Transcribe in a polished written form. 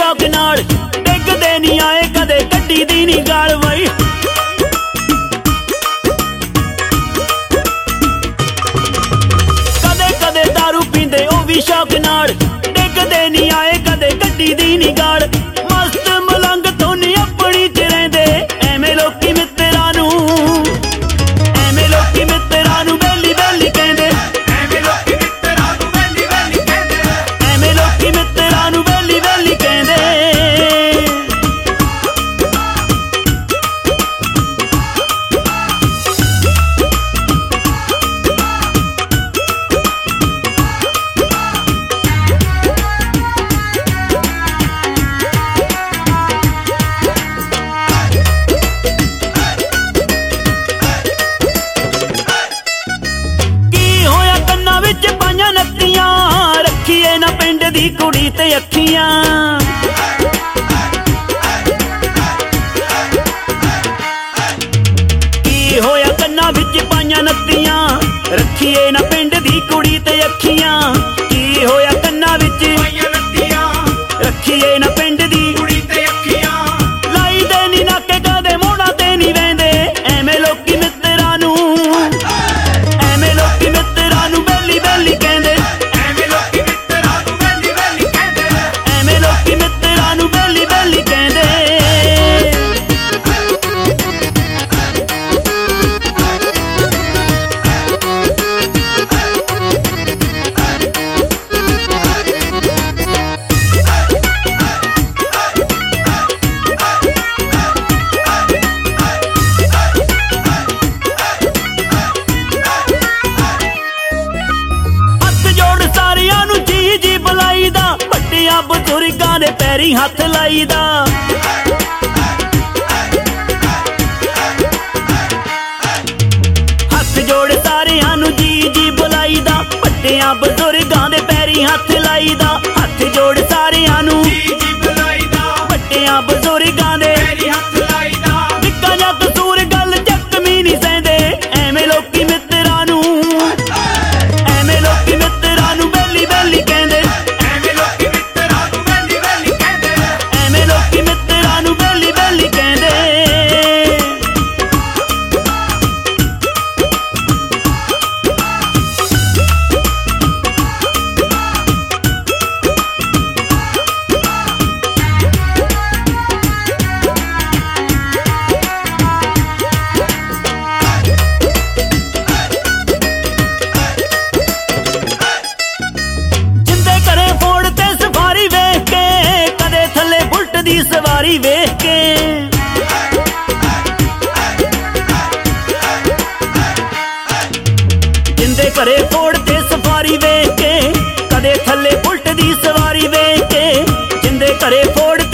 शौक नाल डिगदे नहीं आए कदे कड्डी दी नहीं गाल वई कदे कदे दारू पींदे ओ भी शौक नाल डिगदे नहीं आए कदे कड्डी दी नहीं गाल मस्त मलंग तो नहीं अपनी च रहिंदे एवें लोकी मित्तरां नूं बेली बेली कहंदे ਐਵੇਂ ਲੋਕੀ ਮਿੱਤਰਾਂ ਨੂੰ ਵੈਲੀ ਵੈਲੀ ਕਹਿੰਦੇ ਐਵੇਂ ਲੋਕੀ ਮਿੱਤਰਾਂ ਨੂੰ ਬੇਲੀ ਬੇਲੀ ਕਹਿੰਦੇ ਕੀ ਹੋਇਆ ਕੰਨਾਂ ਵਿੱਚ ਪਾਈਆਂ ਨੱਤੀਆਂ ਰੱਖੀਏ ਨਾ ਪਿੰਡ ਦੀ ਕੁੜੀ ਤੇ ਅੱਖੀਆਂ ਕੀ ਹੋਇਆ ਕੰਨਾਂ ਵਿੱਚ ਪਾਈਆਂ ਨੱਤੀਆਂ ਰੱਖੀਏ ਨਾ ਪਿੰਡ ਦੀ ਕੁੜੀ ਤੇ ਅੱਖੀਆਂ ਕੀ ਹੋਇਆ ਕੰਨਾਂ ਵਿੱਚ ਪਾਈਆਂ ਨੱਤੀਆਂ ਰੱਖੀਏ ਨਾ ਪਿੰਡ ਦੀ ਕੁੜੀ ਤੇ ਅੱਖੀਆਂ ਲਾਈ ਦੇ ਨੀ ਨਾਕੇ ਕਦੇ ਮੋੜਾਂ ਤੇ ਨਹੀਂ ਵਹਿੰਦੇ ਐਵੇਂ ਲੋਕੀ ਮਿੱਤਰਾਂ ਨੂੰ ਬੇਲੀ ਬੇਲੀ ਕਹਿੰਦੇ ਐਵੇਂ ਲੋਕੀ ਮਿੱਤਰਾਂ ਨੂੰ ਵੈਲੀ ਵੈਲੀ ਕਹਿੰਦੇ ਐਵੇਂ ਲੋਕੀ ਮਿੱਤਰਾਂ ਨੂੰ ਬੇਲੀ ਬੇਲੀ ਕਹਿੰਦੇ ਹੱਥ ਜੋੜ ਸਾਰਿਆਂ ਨੂੰ ਜੀ ਜੀ ਬੁਲਾਈਦਾ ਵੱਡਿਆਂ ਬਜ਼ੁਰਗਾਂ ਦੇ ਪੈਰੀਂ ਹੱਥ ਲਾਈਦਾ ਹੱਥ ਜੋੜ ਸਾਰਿਆਂ ਨੂੰ ਜੀ ਜੀ ਬੁਲਾਈਦਾ ਵੱਡਿਆਂ ਬਜ਼ੁਰਗਾਂ ਦੇ ਪੈਰੀਂ ਹੱਥ ਲਾਈਦਾ ਹੱਥ ਜੋੜ ਸਾਰਿਆਂ ਨੂੰ ਜੀ ਜੀ ਬੁਲਾਈਦਾ ਵੱਡਿਆਂ ਬਜ਼ੁਰਗਾਂ ਦੇ ਪੈਰੀ ਹੱਥ ਲਾਈਦਾ ਨਿੱਕਾ ਜਿਹਾ ਕਸੂਰ ਗੱਲ ਜ਼ਖਮੀ ਨਹੀਂ ਸਹਿੰਦੇ ਐਵੇਂ ਲੋਕੀ ਮਿੱਤਰਾਂ ਨੂੰ ਬੇਲੀ ਬੇਲੀ ਕਹਿੰਦੇ ਐਵੇਂ ਲੋਕੀ ਮਿੱਤਰਾਂ ਨੂੰ ਵੈਲੀ ਵੈਲੀ ਕਹਿੰਦੇ ਐਵੇਂ ਲੋਕੀ ਮਿੱਤਰਾਂ ਨੂੰ ਬੇਲੀ ਬੇਲੀ ਕਹਿੰਦੇ ਜਿੰਦੇ ਘਰੇ ਫੋੜ ਤੇ ਸਫਾਰੀ ਵੇਖ ਕੇ ਕਦੇ ਥੱਲੇ ਬੁਲਟ ਦੀ ਸਵਾਰੀ ਵੇਖ ਕੇ ਜਿੰਦੇ ਘਰੇ ਫੋੜ ਤੇ ਸਫਾਰੀ ਵੇਖ ਕੇ ਕਦੇ ਥੱਲੇ ਬੁਲਟ ਦੀ ਸਵਾਰੀ ਵੇਖ ਕੇ ਜਿੰਦੇ ਘਰੇ ਫੋੜ